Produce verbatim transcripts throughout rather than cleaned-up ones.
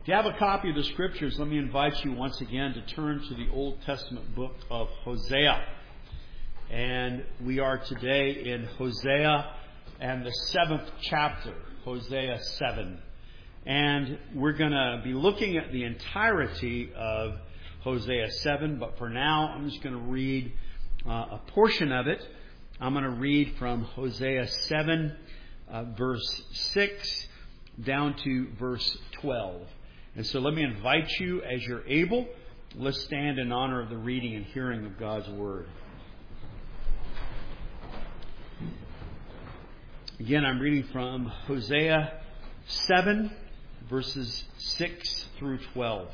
If you have a copy of the Scriptures, let me invite you once again to turn to the Old Testament book of Hosea. And we are today in Hosea and the seventh chapter, Hosea seven. And we're going to be looking at the entirety of Hosea seven, but for now I'm just going to read uh, a portion of it. I'm going to read from Hosea seven, uh, verse six, down to verse twelve. And so let me invite you, as you're able, let's stand in honor of the reading and hearing of God's Word. Again, I'm reading from Hosea seven, verses six through twelve.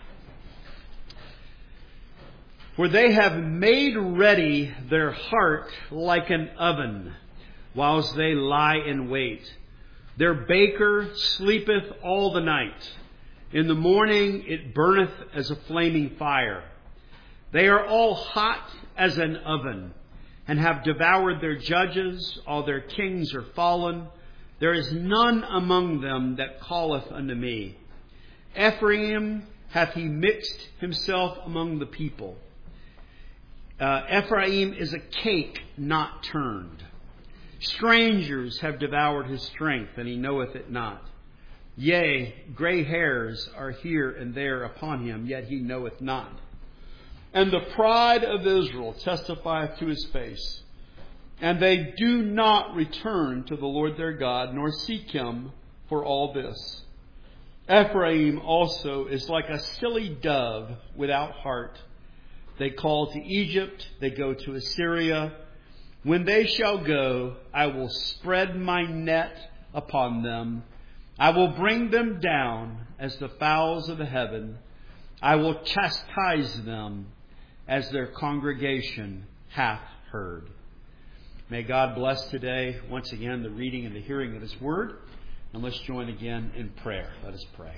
For they have made ready their heart like an oven, whilst they lie in wait. Their baker sleepeth all the night. In the morning it burneth as a flaming fire. They are all hot as an oven, and have devoured their judges. All their kings are fallen. There is none among them that calleth unto me. Ephraim hath he mixed himself among the people. Uh, Ephraim is a cake not turned. Strangers have devoured his strength, and he knoweth it not. Yea, gray hairs are here and there upon him, yet he knoweth not. And the pride of Israel testifieth to his face. And they do not return to the Lord their God, nor seek him for all this. Ephraim also is like a silly dove without heart. They call to Egypt, they go to Assyria. When they shall go, I will spread my net upon them. I will bring them down as the fowls of the heaven. I will chastise them as their congregation hath heard. May God bless today, once again, the reading and the hearing of His Word. And let's join again in prayer. Let us pray.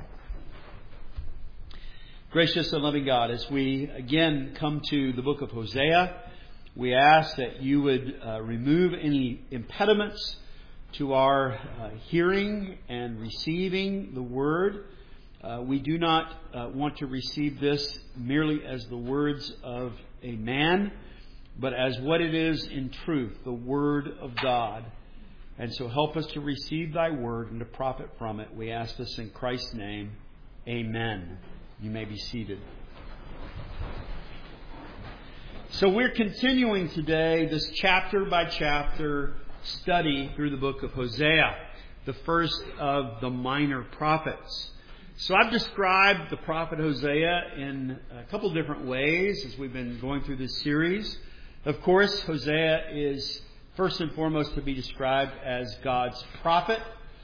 Gracious and loving God, as we again come to the book of Hosea, we ask that you would uh, remove any impediments to our uh, hearing and receiving the Word. Uh, we do not uh, want to receive this merely as the words of a man, but as what it is in truth, the Word of God. And so help us to receive thy Word and to profit from it. We ask this in Christ's name. Amen. You may be seated. So we're continuing today this chapter by chapter study through the book of Hosea, the first of the minor prophets. So I've described the prophet Hosea in a couple different ways as we've been going through this series. Of course, Hosea is first and foremost to be described as God's prophet.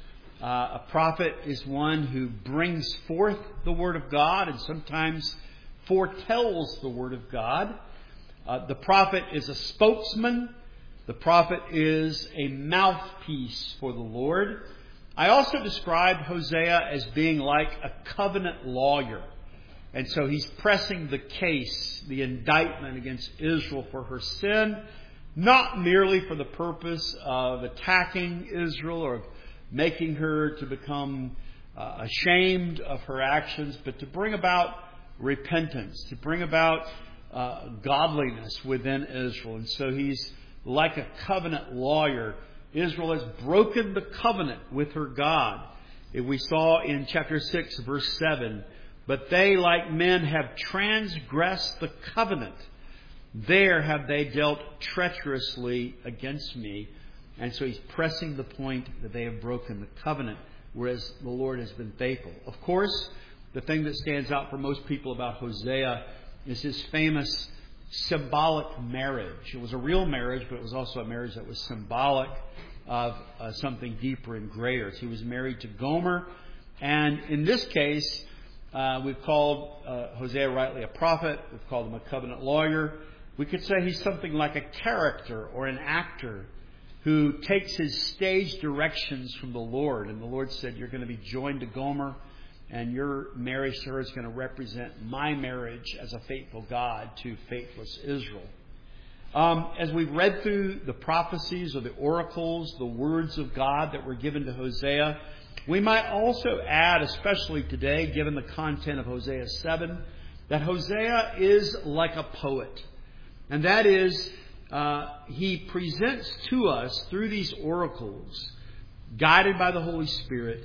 Uh, a prophet is one who brings forth the Word of God and sometimes foretells the Word of God. Uh, the prophet is a spokesman. The prophet is a mouthpiece for the Lord. I also described Hosea as being like a covenant lawyer. And so he's pressing the case, the indictment against Israel for her sin, not merely for the purpose of attacking Israel or making her to become uh, ashamed of her actions, but to bring about repentance, to bring about uh, godliness within Israel. And so he's like a covenant lawyer. Israel has broken the covenant with her God. We saw in chapter six, verse seven, but they, like men, have transgressed the covenant. There have they dealt treacherously against me. And so he's pressing the point that they have broken the covenant, whereas the Lord has been faithful. Of course, the thing that stands out for most people about Hosea is his famous symbolic marriage. It was a real marriage, but it was also a marriage that was symbolic of uh, something deeper and greater. He was married to Gomer. And in this case, uh, we've called uh, Hosea rightly a prophet. We've called him a covenant lawyer. We could say he's something like a character or an actor who takes his stage directions from the Lord. And the Lord said, you're going to be joined to Gomer, and your marriage to her is going to represent my marriage as a faithful God to faithless Israel. Um, as we've read through the prophecies or the oracles, the words of God that were given to Hosea, we might also add, especially today, given the content of Hosea seven, that Hosea is like a poet. And that is, uh, he presents to us, through these oracles, guided by the Holy Spirit,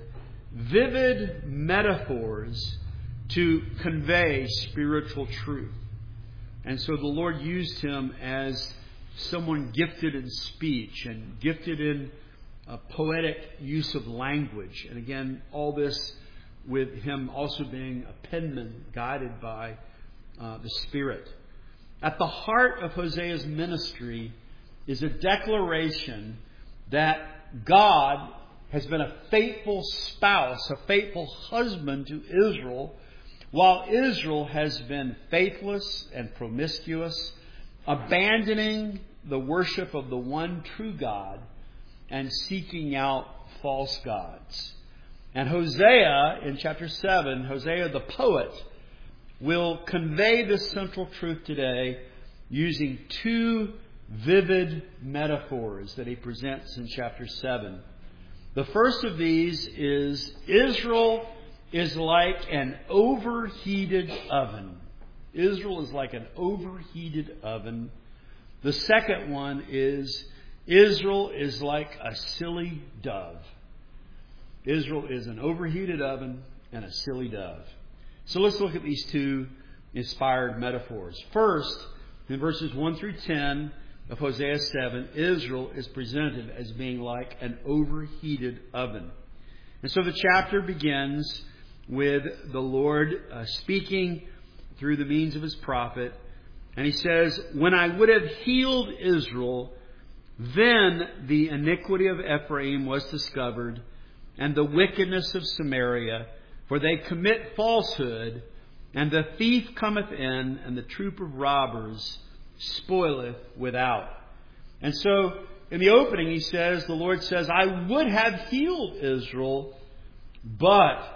vivid metaphors to convey spiritual truth. And so the Lord used him as someone gifted in speech and gifted in a poetic use of language. And again, all this with him also being a penman guided by uh, the Spirit. At the heart of Hosea's ministry is a declaration that God has been a faithful spouse, a faithful husband to Israel, while Israel has been faithless and promiscuous, abandoning the worship of the one true God and seeking out false gods. And Hosea, in chapter seven, Hosea the poet, will convey this central truth today using two vivid metaphors that he presents in chapter seven. The first of these is Israel is like an overheated oven. Israel is like an overheated oven. The second one is Israel is like a silly dove. Israel is an overheated oven and a silly dove. So let's look at these two inspired metaphors. First, in verses one through ten of Hosea seven, Israel is presented as being like an overheated oven. And so the chapter begins with the Lord uh, speaking through the means of his prophet. And he says, "When I would have healed Israel, then the iniquity of Ephraim was discovered, and the wickedness of Samaria, for they commit falsehood, and the thief cometh in, and the troop of robbers spoileth without." And so, in the opening, he says, the Lord says, "I would have healed Israel, but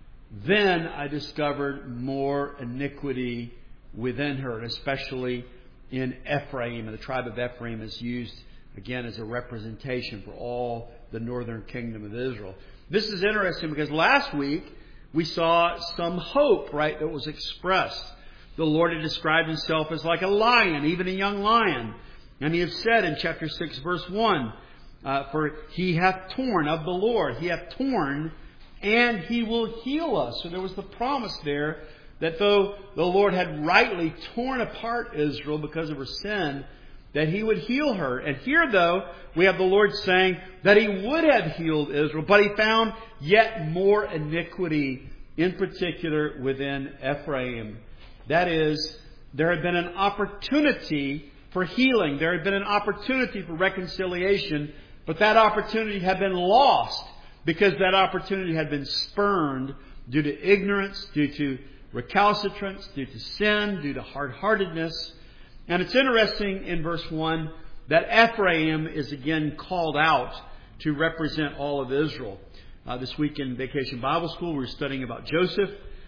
then I discovered more iniquity within her," and especially in Ephraim. And the tribe of Ephraim is used, again, as a representation for all the northern kingdom of Israel. This is interesting because last week we saw some hope, right, that was expressed. The Lord had described himself as like a lion, even a young lion. And he has said in chapter six, verse one, uh, "For he hath torn of the Lord, he hath torn, and he will heal us." So there was the promise there that though the Lord had rightly torn apart Israel because of her sin, that he would heal her. And here, though, we have the Lord saying that he would have healed Israel, but he found yet more iniquity, in particular within Ephraim. That is, there had been an opportunity for healing. There had been an opportunity for reconciliation, but that opportunity had been lost because that opportunity had been spurned due to ignorance, due to recalcitrance, due to sin, due to hard-heartedness. And it's interesting in verse one that Ephraim is again called out to represent all of Israel. Uh, this week in Vacation Bible School, we were studying about Joseph,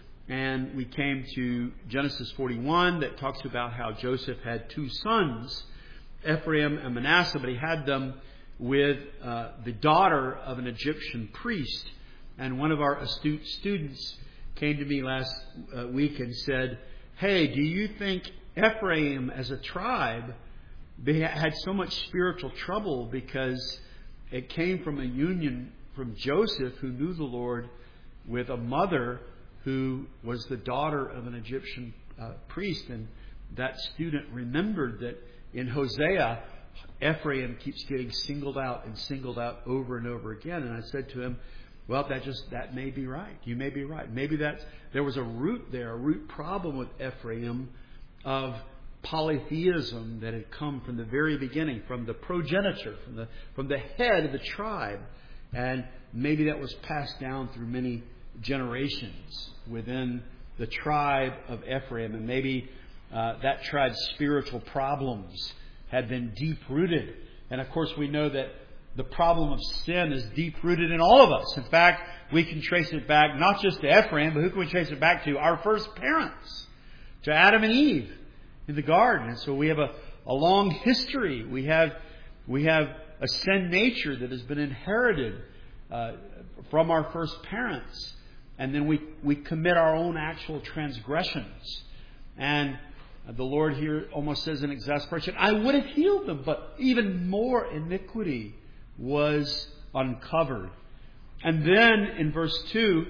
and we came to Genesis forty-one that talks about how Joseph had two sons, Ephraim and Manasseh, but he had them with uh, the daughter of an Egyptian priest. And one of our astute students came to me last uh, week and said, "Hey, do you think Ephraim as a tribe they had so much spiritual trouble because it came from a union from Joseph, who knew the Lord, with a mother who was the daughter of an Egyptian uh, priest?" And that student remembered that in Hosea, Ephraim keeps getting singled out and singled out over and over again. And I said to him, well, that just that may be right. You may be right. Maybe that there was a root there, a root problem with Ephraim of polytheism that had come from the very beginning, from the progenitor, from the from the head of the tribe. And maybe that was passed down through many generations within the tribe of Ephraim. And maybe uh, that tribe's spiritual problems had been deep-rooted. And of course we know that the problem of sin is deep-rooted in all of us. In fact, we can trace it back not just to Ephraim, but who can we trace it back to? Our first parents, to Adam and Eve in the garden. And so we have a, a long history. We have we have a sin nature that has been inherited uh, from our first parents. And then we, we commit our own actual transgressions. And the Lord here almost says in exasperation, I would have healed them, but even more iniquity was uncovered. And then in verse two,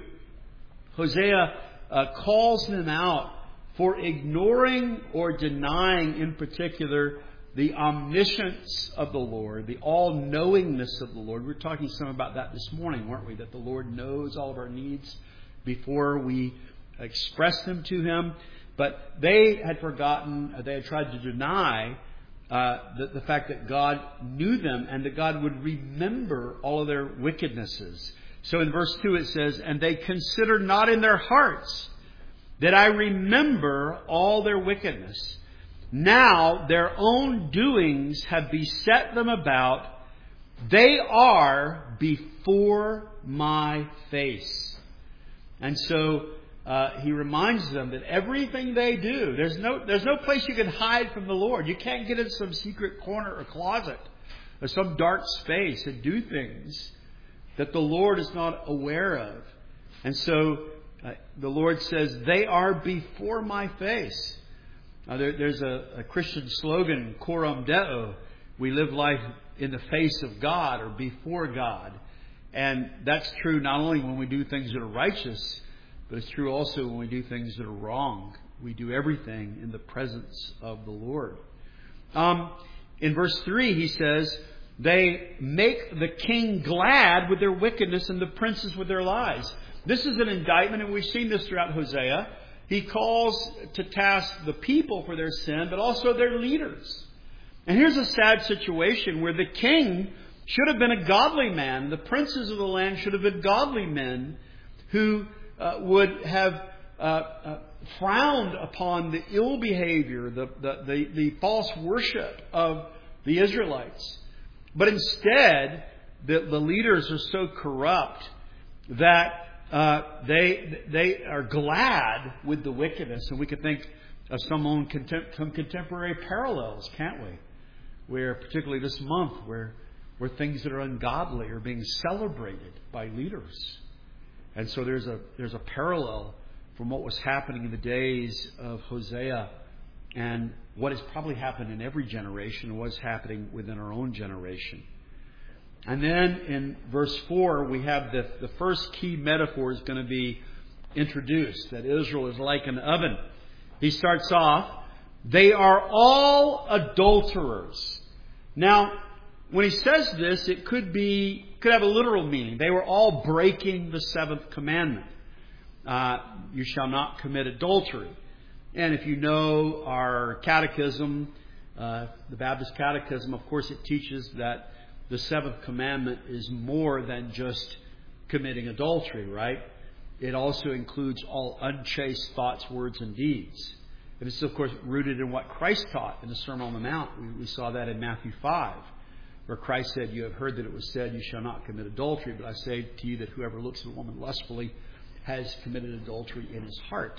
Hosea uh, calls them out for ignoring or denying, in particular, the omniscience of the Lord, the all-knowingness of the Lord. We were talking some about that this morning, weren't we? That the Lord knows all of our needs before we express them to Him. But they had forgotten, they had tried to deny uh, the, the fact that God knew them and that God would remember all of their wickednesses. So in verse two it says, and they consider not in their hearts that I remember all their wickedness. Now their own doings have beset them about. They are before my face. And so uh, he reminds them that everything they do, there's no there's no place you can hide from the Lord. You can't get in some secret corner or closet or some dark space and do things that the Lord is not aware of. And so uh, the Lord says, they are before my face. Now, there, there's a, a Christian slogan, Coram Deo. We live life in the face of God or before God. And that's true not only when we do things that are righteous, but it's true also when we do things that are wrong. We do everything in the presence of the Lord. Um, in verse three, he says, they make the king glad with their wickedness and the princes with their lies. This is an indictment, and we've seen this throughout Hosea. He calls to task the people for their sin, but also their leaders. And here's a sad situation where the king should have been a godly man. The princes of the land should have been godly men who uh, would have uh, uh, frowned upon the ill behavior, the, the, the, the false worship of the Israelites. But instead, the, the leaders are so corrupt that Uh, they they are glad with the wickedness. And we could think of some own contem- some contemporary parallels, can't we? Where, particularly this month, where where things that are ungodly are being celebrated by leaders. And so there's a there's a parallel from what was happening in the days of Hosea and what has probably happened in every generation and what's happening within our own generation. And then in verse four, we have the, the first key metaphor is going to be introduced, that Israel is like an oven. He starts off, they are all adulterers. Now, when he says this, it could be, could have a literal meaning. They were all breaking the seventh commandment. Uh, you shall not commit adultery. And if you know our catechism, uh, the Baptist Catechism, of course, it teaches that the seventh commandment is more than just committing adultery, right? It also includes all unchaste thoughts, words, and deeds. And it's, of course, rooted in what Christ taught in the Sermon on the Mount. We, we saw that in Matthew five, where Christ said, you have heard that it was said, you shall not commit adultery. But I say to you that whoever looks at a woman lustfully has committed adultery in his heart.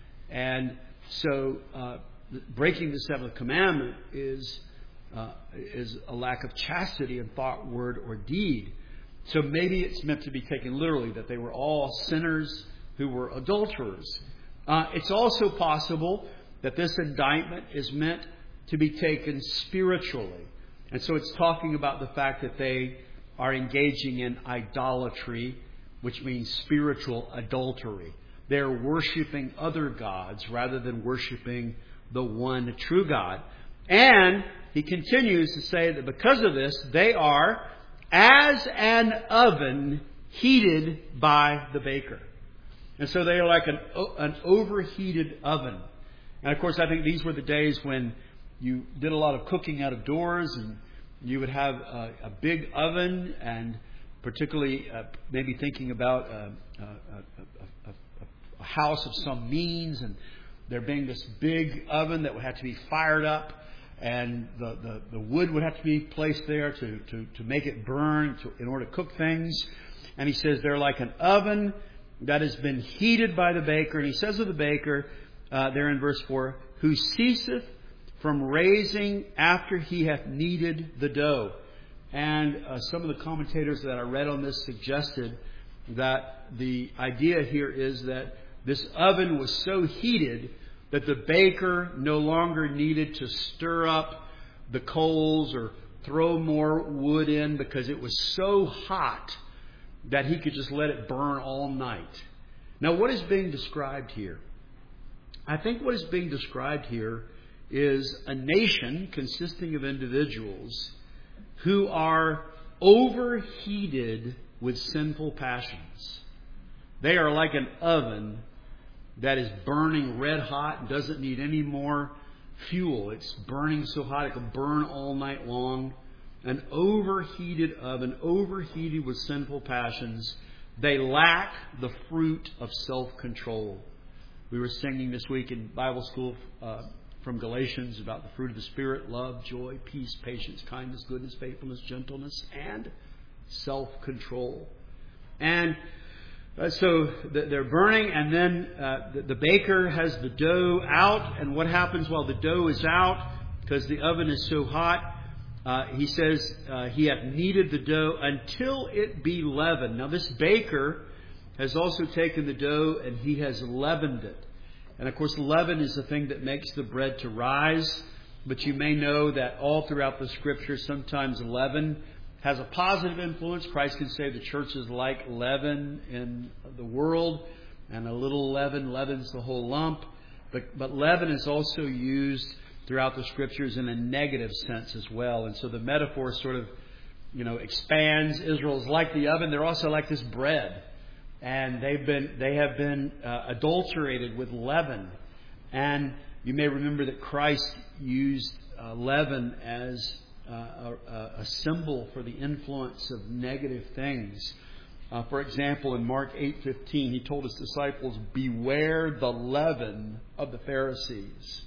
And so uh, breaking the seventh commandment is... Uh, is a lack of chastity in thought, word, or deed. So maybe it's meant to be taken literally, that they were all sinners who were adulterers. Uh, it's also possible that this indictment is meant to be taken spiritually. And so it's talking about the fact that they are engaging in idolatry, which means spiritual adultery. They're worshiping other gods rather than worshiping the one true God. And he continues to say that because of this, they are as an oven heated by the baker. And so they are like an, an overheated oven. And of course, I think these were the days when you did a lot of cooking out of doors, and you would have a, a big oven, and particularly uh, maybe thinking about a, a, a, a, a house of some means, and there being this big oven that would have to be fired up. And the, the, the wood would have to be placed there to, to, to make it burn to, in order to cook things. And he says they're like an oven that has been heated by the baker. And he says of the baker, uh, there in verse four, who ceaseth from raising after he hath kneaded the dough. And uh, some of the commentators that I read on this suggested that the idea here is that this oven was so heated that the baker no longer needed to stir up the coals or throw more wood in, because it was so hot that he could just let it burn all night. Now, what is being described here? I think what is being described here is a nation consisting of individuals who are overheated with sinful passions. They are like an oven that is burning red hot and doesn't need any more fuel. It's burning so hot it can burn all night long. An overheated oven, overheated with sinful passions. They lack the fruit of self-control. We were singing this week in Bible school uh, from Galatians about the fruit of the Spirit: love, joy, peace, patience, kindness, goodness, faithfulness, gentleness, and self-control. And uh, so they're burning, and then uh, the, the baker has the dough out. And what happens while the dough is out, because the oven is so hot, uh, he says uh, he hath kneaded the dough until it be leavened. Now this baker has also taken the dough and he has leavened it. And of course, leaven is the thing that makes the bread to rise. But you may know that all throughout the Scripture, sometimes leaven has a positive influence. Christ can say the church is like leaven in the world, and a little leaven leavens the whole lump. But, but leaven is also used throughout the Scriptures in a negative sense as well. And so the metaphor sort of, you know, expands. Israel is like the oven. They're also like this bread. And they've been, they have been uh, adulterated with leaven. And you may remember that Christ used uh, leaven as uh, a, a symbol for the influence of negative things. Uh, for example, in Mark eight fifteen, he told his disciples, "Beware the leaven of the Pharisees."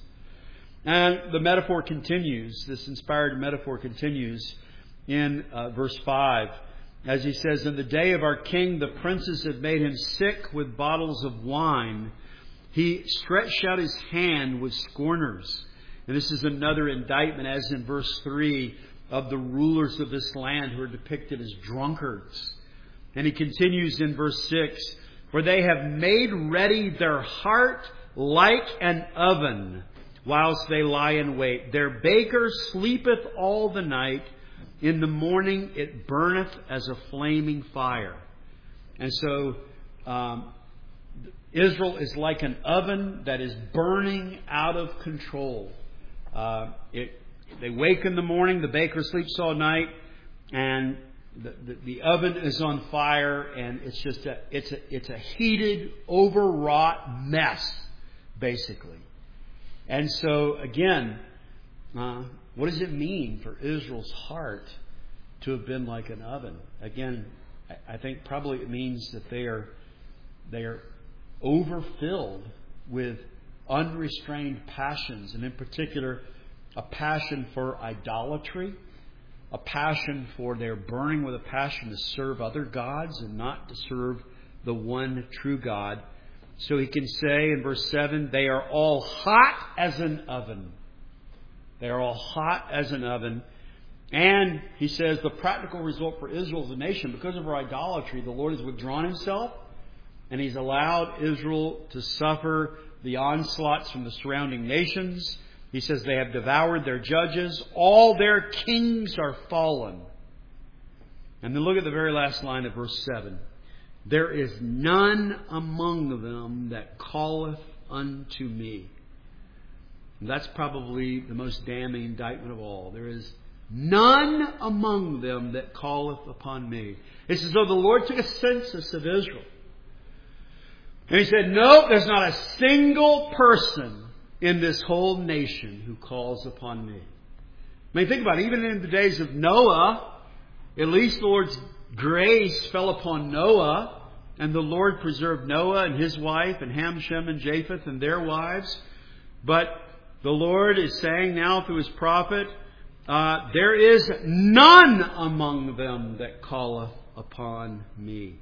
And the metaphor continues. This inspired metaphor continues in uh, verse five. As he says, "In the day of our king, the princes have made him sick with bottles of wine. He stretched out his hand with scorners." And this is another indictment, as in verse three, of the rulers of this land who are depicted as drunkards. And he continues in verse six, "For they have made ready their heart like an oven, whilst they lie in wait. Their baker sleepeth all the night. In the morning it burneth as a flaming fire." And so um, Israel is like an oven that is burning out of control. Uh, it, they wake in the morning, the baker sleeps all night, and the, the, the oven is on fire, and it's just a it's a it's a heated, overwrought mess, basically. And so again, uh, what does it mean for Israel's heart to have been like an oven? Again, I think probably it means that they are they are overfilled with unrestrained passions, and in particular, a passion for idolatry, a passion for they're burning with a passion to serve other gods and not to serve the one true God. So he can say in verse seven, "They are all hot as an oven." They are all hot as an oven. And he says the practical result for Israel as a nation, because of her idolatry, the Lord has withdrawn himself, and he's allowed Israel to suffer the onslaughts from the surrounding nations. He says they have devoured their judges. All their kings are fallen. And then look at the very last line of verse seven. "There is none among them that calleth unto me." And that's probably the most damning indictment of all. There is none among them that calleth upon me. It's as though the Lord took a census of Israel. And he said, "No, there's not a single person in this whole nation who calls upon me." I mean, think about it. Even in the days of Noah, at least the Lord's grace fell upon Noah, and the Lord preserved Noah and his wife and Ham, Shem, and Japheth and their wives. But the Lord is saying now through his prophet, uh, "There is none among them that calleth upon me."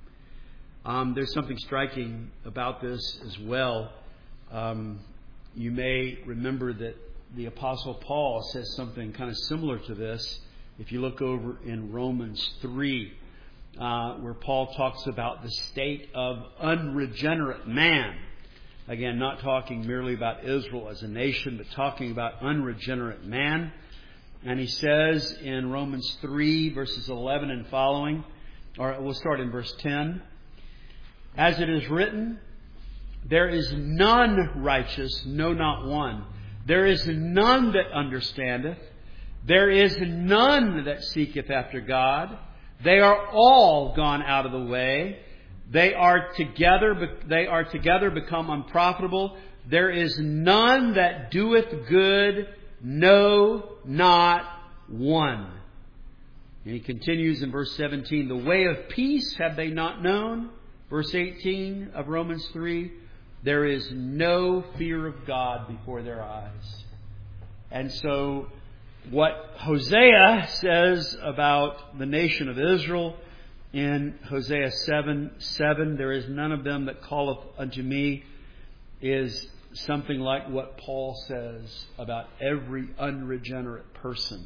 Um, there's something striking about this as well. Um, you may remember that the Apostle Paul says something kind of similar to this. If you look over in Romans three, uh, where Paul talks about the state of unregenerate man. Again, not talking merely about Israel as a nation, but talking about unregenerate man. And he says in Romans three, verses eleven and following, or we'll start in verse ten. As it is written, there is none righteous, no, not one. There is none that understandeth. There is none that seeketh after God. They are all gone out of the way. They are together, they are together become unprofitable. There is none that doeth good, no, not one. And he continues in verse seventeen, the way of peace have they not known. Verse eighteen of Romans three, there is no fear of God before their eyes. And so what Hosea says about the nation of Israel in Hosea seven seven, there is none of them that calleth unto me, is something like what Paul says about every unregenerate person.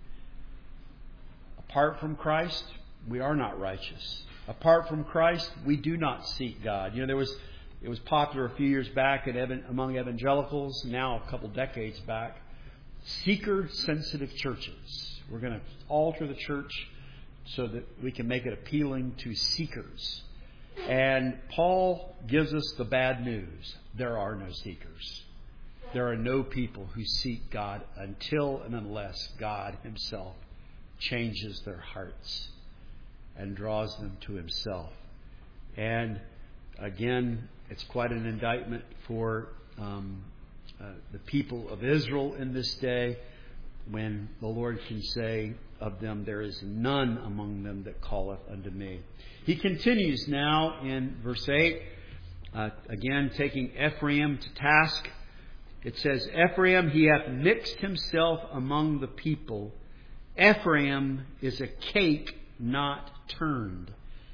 Apart from Christ, we are not righteous. Apart from Christ, we do not seek God. You know, there was it was popular a few years back at, among evangelicals, now a couple decades back, seeker-sensitive churches. We're going to alter the church so that we can make it appealing to seekers. And Paul gives us the bad news. There are no seekers. There are no people who seek God until and unless God Himself changes their hearts and draws them to Himself. And again, it's quite an indictment for um, uh, the people of Israel in this day, when the Lord can say of them, there is none among them that calleth unto me. He continues now in verse eight, uh, again taking Ephraim to task. It says, Ephraim, he hath mixed himself among the people. Ephraim is a cake not turned.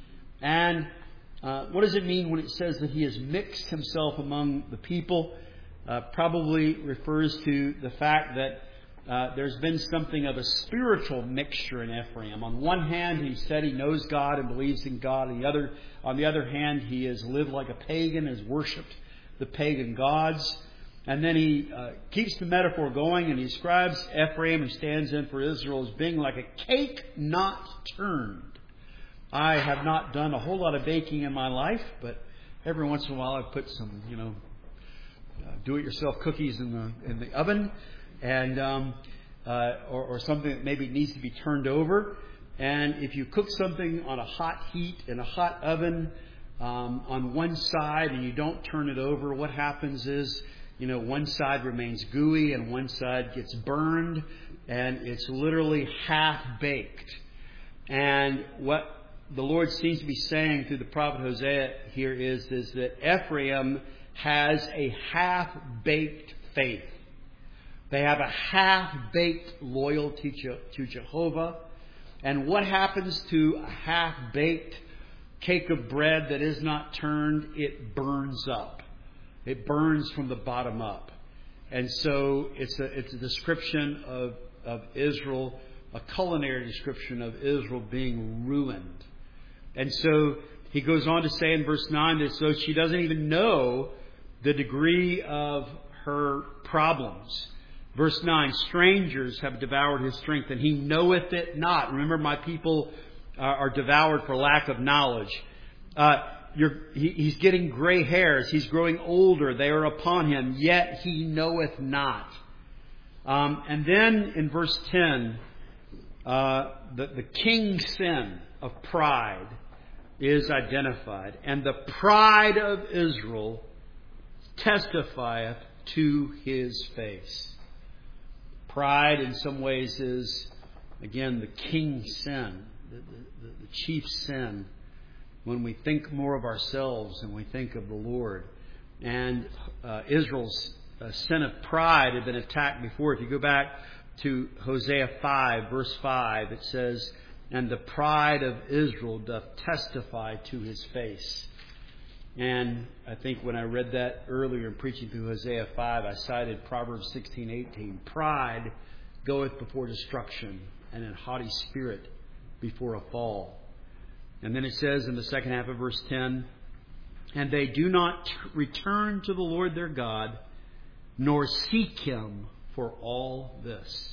And uh, what does it mean when it says that he has mixed himself among the people? Uh, probably refers to the fact that Uh, there's been something of a spiritual mixture in Ephraim. On one hand, he said he knows God and believes in God. On the other, on the other hand, he has lived like a pagan, has worshipped the pagan gods. And then he uh, keeps the metaphor going, and he describes Ephraim, who stands in for Israel, as being like a cake not turned. I have not done a whole lot of baking in my life, but every once in a while I put some, you know, uh, do-it-yourself cookies in the in the oven. And um, uh, or, or something that maybe needs to be turned over. And if you cook something on a hot heat in a hot oven um, on one side and you don't turn it over, what happens is, you know, one side remains gooey and one side gets burned, and it's literally half baked. And what the Lord seems to be saying through the prophet Hosea here is, is that Ephraim has a half-baked faith. They have a half-baked loyalty to Jehovah. And what happens to a half-baked cake of bread that is not turned? It burns up. It burns from the bottom up. And so it's a, it's a description of, of Israel, a culinary description of Israel being ruined. And so he goes on to say in verse nine that so she doesn't even know the degree of her problems. Verse nine, strangers have devoured his strength, and he knoweth it not. Remember, my people uh, are devoured for lack of knowledge. Uh, you're, he, he's getting gray hairs. He's growing older. They are upon him, yet he knoweth not. Um, and then in verse ten, uh, the, the king's sin of pride is identified. And the pride of Israel testifieth to his face. Pride in some ways is, again, the king's sin, the, the, the chief sin, when we think more of ourselves than we think of the Lord. And uh, Israel's uh, sin of pride had been attacked before. If you go back to Hosea five, verse five, it says, and the pride of Israel doth testify to his face. And I think when I read that earlier in preaching through Hosea five, I cited Proverbs sixteen eighteen. Pride goeth before destruction, and an haughty spirit before a fall. And then it says in the second half of verse ten, and they do not return to the Lord their God, nor seek Him for all this.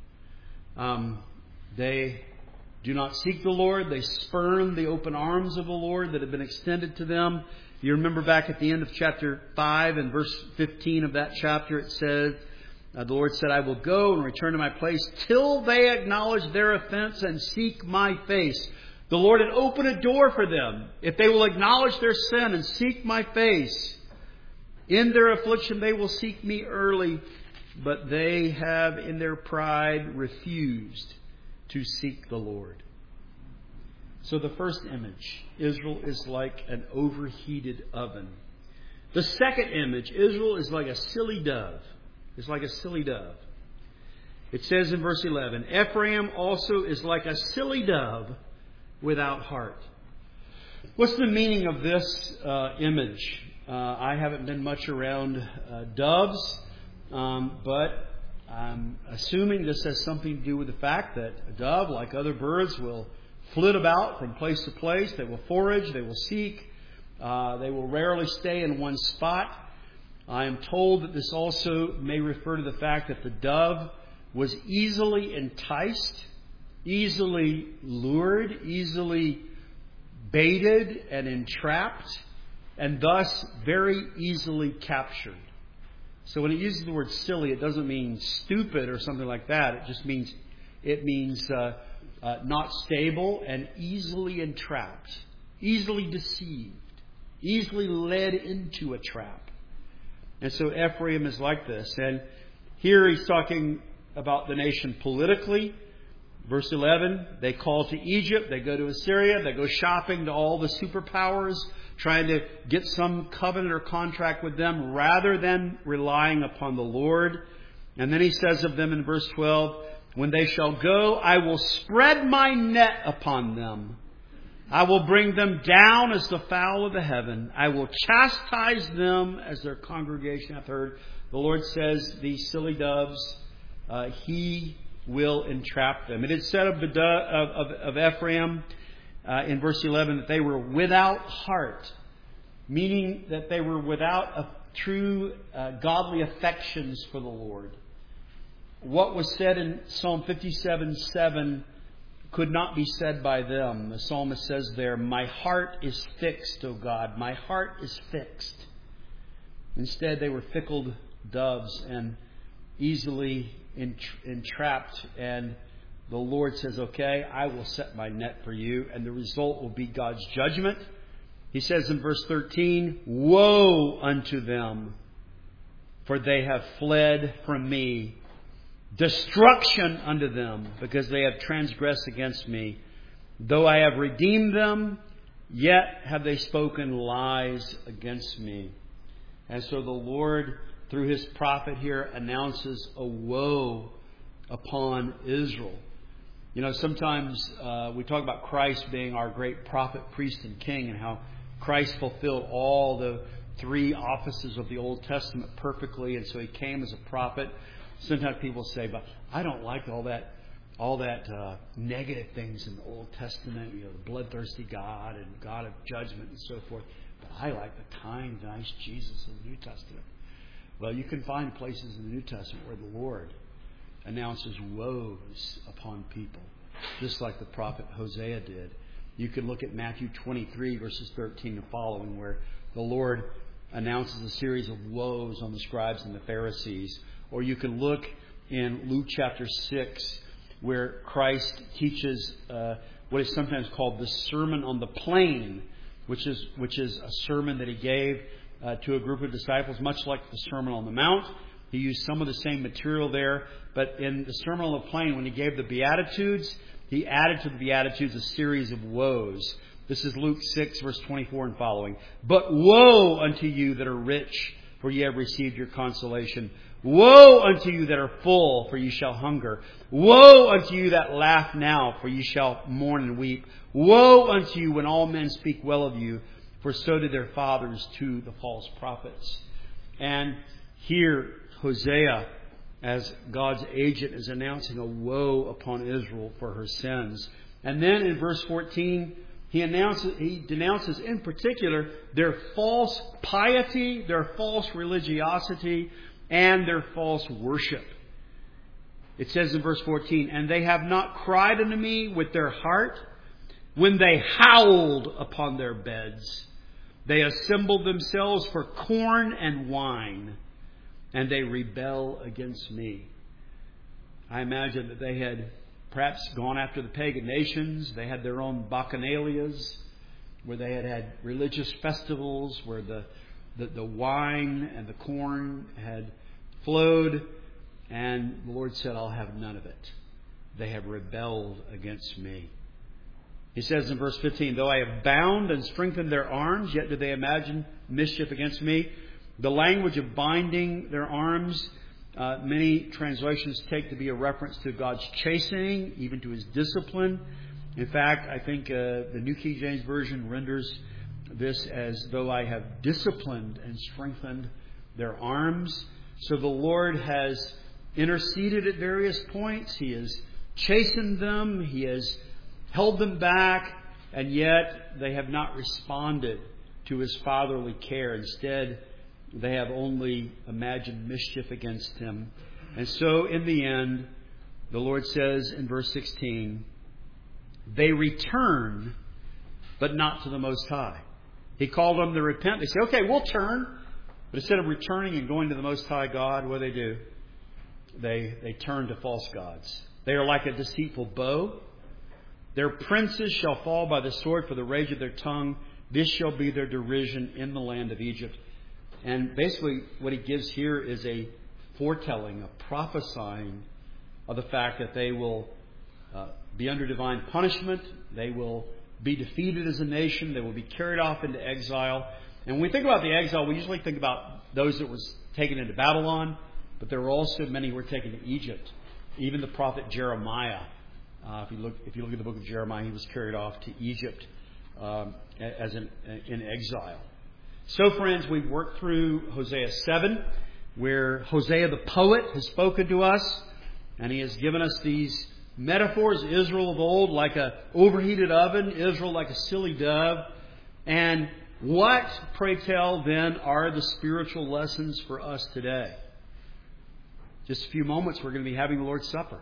Um, they do not seek the Lord. They spurn the open arms of the Lord that have been extended to them. You remember back at the end of chapter five and verse fifteen of that chapter, it says, uh, the Lord said, I will go and return to my place till they acknowledge their offense and seek my face. The Lord had opened a door for them. If they will acknowledge their sin and seek my face, in their affliction they will seek me early. But they have in their pride refused to seek the Lord. So the first image, Israel is like an overheated oven. The second image, Israel is like a silly dove. It's like a silly dove. It says in verse eleven, Ephraim also is like a silly dove without heart. What's the meaning of this uh, image? Uh, I haven't been much around uh, doves, um, but I'm assuming this has something to do with the fact that a dove, like other birds, will flit about from place to place. They will forage. They will seek. Uh, they will rarely stay in one spot. I am told that this also may refer to the fact that the dove was easily enticed, easily lured, easily baited and entrapped, and thus very easily captured. So when it uses the word silly, it doesn't mean stupid or something like that. It just means it means uh, uh, not stable and easily entrapped, easily deceived, easily led into a trap. And so Ephraim is like this. And here he's talking about the nation politically. Verse eleven, they call to Egypt, they go to Assyria, they go shopping to all the superpowers, trying to get some covenant or contract with them rather than relying upon the Lord. And then he says of them in verse twelve, when they shall go, I will spread my net upon them. I will bring them down as the fowl of the heaven. I will chastise them as their congregation hath heard. The Lord says, these silly doves, uh, He will entrap them. It is said of, the do- of, of, of Ephraim uh, in verse eleven that they were without heart, meaning that they were without a true uh, godly affections for the Lord. What was said in Psalm fifty-seven seven could not be said by them. The psalmist says there, my heart is fixed, O God. My heart is fixed. Instead, they were fickle doves and easily entrapped. And the Lord says, okay, I will set my net for you. And the result will be God's judgment. He says in verse thirteen, woe unto them, for they have fled from me. Destruction unto them, because they have transgressed against me. Though I have redeemed them, yet have they spoken lies against me. And so the Lord, through His prophet here, announces a woe upon Israel. You know, sometimes uh, we talk about Christ being our great prophet, priest, and king, and how Christ fulfilled all the three offices of the Old Testament perfectly, and so He came as a prophet. Sometimes people say, but I don't like all that all that uh, negative things in the Old Testament, you know, the bloodthirsty God and God of judgment and so forth. But I like the kind, nice Jesus of the New Testament. Well, you can find places in the New Testament where the Lord announces woes upon people, just like the prophet Hosea did. You can look at Matthew twenty-three, verses thirteen and following, where the Lord announces a series of woes on the scribes and the Pharisees. Or you can look in Luke chapter six, where Christ teaches uh, what is sometimes called the Sermon on the Plain, which is which is a sermon that He gave uh, to a group of disciples, much like the Sermon on the Mount. He used some of the same material there, but in the Sermon on the Plain, when He gave the Beatitudes, He added to the Beatitudes a series of woes. This is Luke six, verse twenty-four and following. But woe unto you that are rich, for ye have received your consolation. Woe unto you that are full, for ye shall hunger. Woe unto you that laugh now, for ye shall mourn and weep. Woe unto you when all men speak well of you, for so did their fathers to the false prophets. And here Hosea, as God's agent, is announcing a woe upon Israel for her sins. And then in verse fourteen, He announces, he denounces in particular their false piety, their false religiosity, and their false worship. It says in verse fourteen, "And they have not cried unto me with their heart when they howled upon their beds. They assembled themselves for corn and wine, and they rebel against me." I imagine that they had perhaps gone after the pagan nations. They had their own bacchanalias, where they had had religious festivals, where the, the, the wine and the corn had flowed. And the Lord said, "I'll have none of it. They have rebelled against me." He says in verse fifteen, "Though I have bound and strengthened their arms, yet do they imagine mischief against me." The language of binding their arms, uh, many translations take to be a reference to God's chastening, even to His discipline. In fact, I think uh, the New King James Version renders this as, "Though I have disciplined and strengthened their arms." So the Lord has interceded at various points. He has chastened them. He has held them back, and yet they have not responded to His fatherly care. Instead, they have only imagined mischief against Him. And so, in the end, the Lord says in verse sixteen, "They return, but not to the Most High." He called them to repent. They say, "Okay, we'll turn." But instead of returning and going to the Most High God, what do they do? They, they turn to false gods. They are like a deceitful bow. "Their princes shall fall by the sword for the rage of their tongue. This shall be their derision in the land of Egypt." And basically what he gives here is a foretelling, a prophesying of the fact that they will uh, be under divine punishment. They will be defeated as a nation. They will be carried off into exile. And when we think about the exile, we usually think about those that was taken into Babylon, but there were also many who were taken to Egypt. Even the prophet Jeremiah, uh, if you look if you look at the book of Jeremiah, he was carried off to Egypt um, as an, in exile. So, friends, we've worked through Hosea seven, where Hosea the poet has spoken to us, and he has given us these metaphors: Israel of old like a overheated oven, Israel like a silly dove. And what, pray tell, then, are the spiritual lessons for us today? Just a few moments, we're going to be having the Lord's Supper.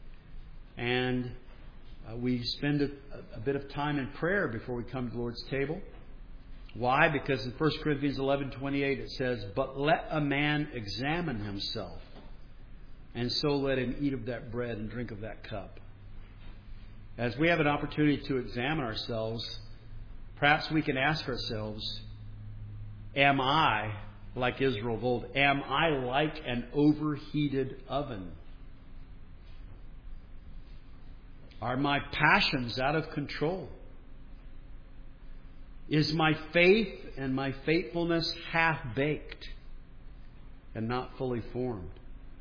And uh, we spend a, a bit of time in prayer before we come to the Lord's table. Why? Because in First Corinthians eleven twenty-eight it says, "But let a man examine himself, and so let him eat of that bread and drink of that cup." As we have an opportunity to examine ourselves, perhaps we can ask ourselves, am I like Israel of old? Am I like an overheated oven? Are my passions out of control? Is my faith and my faithfulness half-baked and not fully formed?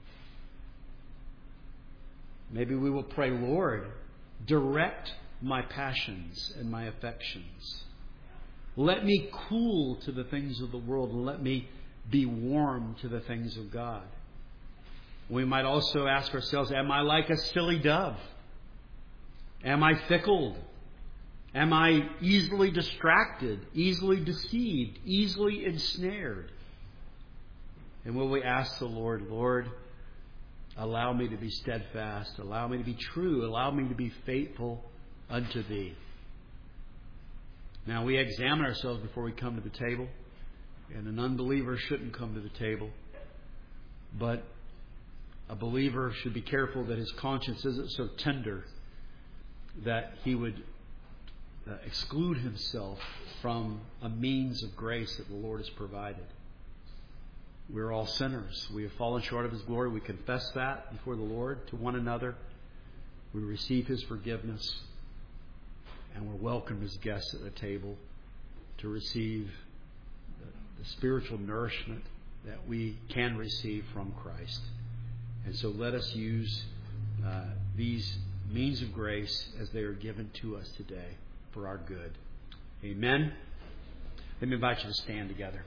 Maybe we will pray, "Lord, direct my passions and my affections. Let me cool to the things of the world, and let me be warm to the things of God." We might also ask ourselves, am I like a silly dove? Am I fickle? Am I easily distracted, easily deceived, easily ensnared? And will we ask the Lord, "Lord, allow me to be steadfast, allow me to be true, allow me to be faithful unto Thee"? Now, we examine ourselves before we come to the table, and an unbeliever shouldn't come to the table. But a believer should be careful that his conscience isn't so tender that he would uh, exclude himself from a means of grace that the Lord has provided. We're all sinners. We have fallen short of His glory. We confess that before the Lord to one another. We receive His forgiveness. And we're welcomed as guests at the table to receive the, the spiritual nourishment that we can receive from Christ. And so let us use uh, these means of grace as they are given to us today for our good. Amen. Let me invite you to stand together.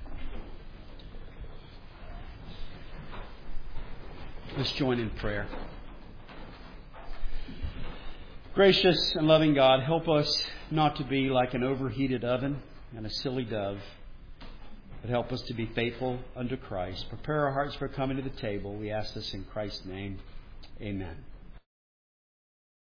Let's join in prayer. Gracious and loving God, help us not to be like an overheated oven and a silly dove, but help us to be faithful unto Christ. Prepare our hearts for coming to the table. We ask this in Christ's name. Amen.